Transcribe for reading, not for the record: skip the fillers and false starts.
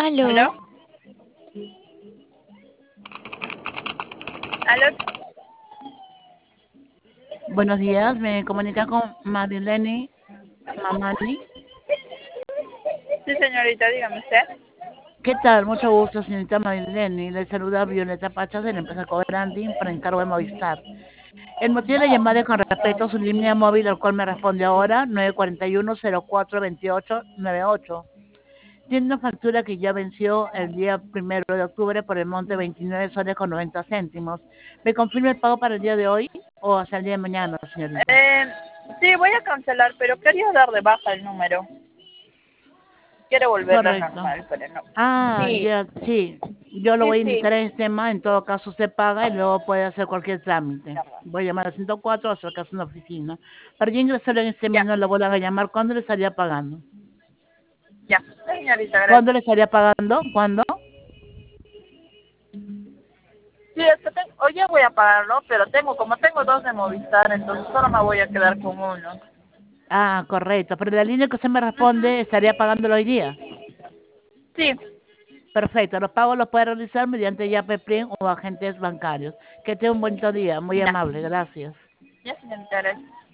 ¿Aló? ¿Aló? ¿Aló? Buenos días, me comunica con Marileni Mamani. Sí, señorita, dígame usted. ¿Qué tal? Mucho gusto, señorita Marileni. Le saluda Violeta Pachas de la empresa Cobranding por encargo de Movistar. El motivo de la llamada es con respecto a su línea móvil, al cual me responde ahora, 941-042898. Tiene una factura que ya venció el día 1 de octubre por el monte 29 soles con 90 céntimos. ¿Me confirma el pago para el día de hoy o hasta el día de mañana, señorita? Sí, voy a cancelar, pero quería dar de baja el número. Quiero volverlo Correcto. normal, pero no. Ah, Sí, ya, sí. Yo lo sí, voy a sí. indicar en este tema. En todo caso, usted paga y luego puede hacer cualquier trámite. Voy a llamar a 104 o acercarse a una oficina. Para yo ingresar en este Ya, menú, lo vuelvan a llamar. ¿Cuándo le estaría pagando? ya. Señorita, ¿Cuándo gracias. le estaría pagando? ¿Cuándo? Sí, es que hoy ya voy a pagarlo, pero como tengo dos de Movistar, entonces solo me voy a quedar con uno. Ah, correcto. Pero la línea que usted me responde, Ujú. ¿estaría pagándolo hoy día? Sí, Perfecto. Los pagos los puede realizar mediante Yape Print o agentes bancarios. Que tenga un bonito día. Muy ya. amable. Gracias. Ya, señorita, gracias.